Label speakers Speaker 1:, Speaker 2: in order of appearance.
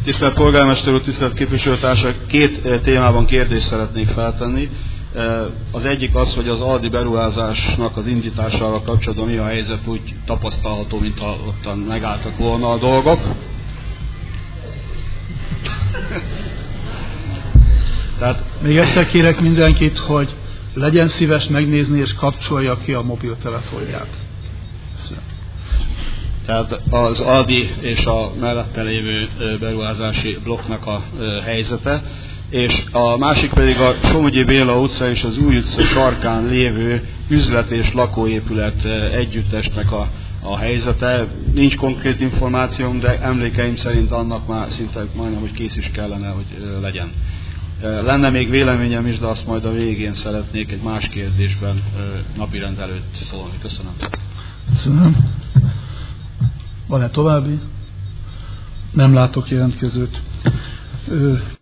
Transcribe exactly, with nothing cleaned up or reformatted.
Speaker 1: Tisztelt polgármester úr, tisztelt képviselőtársak, két témában kérdést szeretnék feltenni. Az egyik az, hogy az Aldi beruházásnak az indításával kapcsolatban mi a helyzet, úgy tapasztalható, mintha ottan megálltak volna a dolgok. Tehát...
Speaker 2: Még egyszer kérek mindenkit, hogy legyen szíves megnézni és kapcsolja ki a mobiltelefonját. Köszönöm.
Speaker 1: Tehát az Aldi és a mellette lévő beruházási blokknak a helyzete, és a másik pedig a Somogyi Béla utca és az Új utca sarkán lévő üzlet és lakóépület együttesnek a, a helyzete. Nincs konkrét információm, de emlékeim szerint annak már szinte majdnem, hogy kész is kellene, hogy legyen. Lenne még véleményem is, de azt majd a végén szeretnék egy más kérdésben napirend előtt szólni. Köszönöm.
Speaker 2: Köszönöm. Van-e további? Nem látok jelentkezőt.